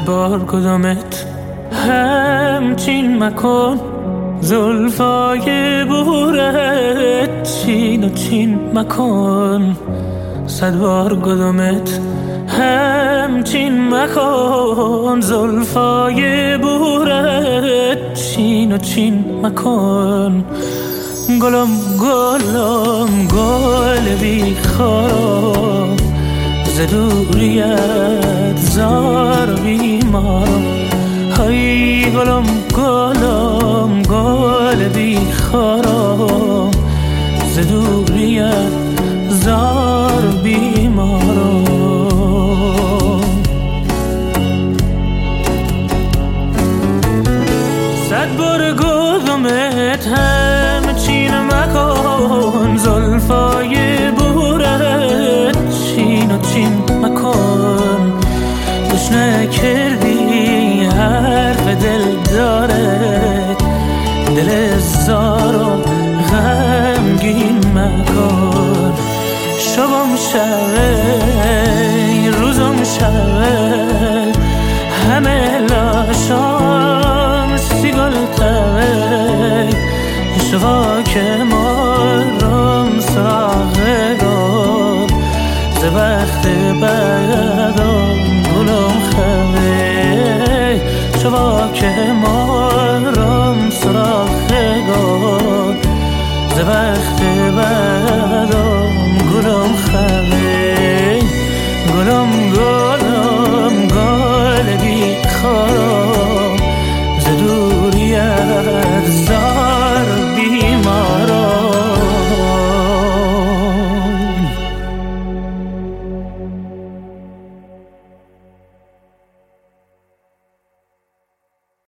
بار کدامت همچین مکن، زلفای بورت چین و چین مکن. 100 بار کدامت همچین مکن، زلفای بورت چین و چین مکن. گلم گلم گل بیخارم، ز دوریت زار بیمارم. های گلم گلم گل بیخارم، ز دوریت زار بیمارم. 100 بار گفتمت همچین مکن، زلفای بورت چین و چین مکن. گوش نکردی حرف دل داره، دل زار و غمگین مکن. شبم شبه روزم شبه، همه لاشام سیگل تبه. عشقا که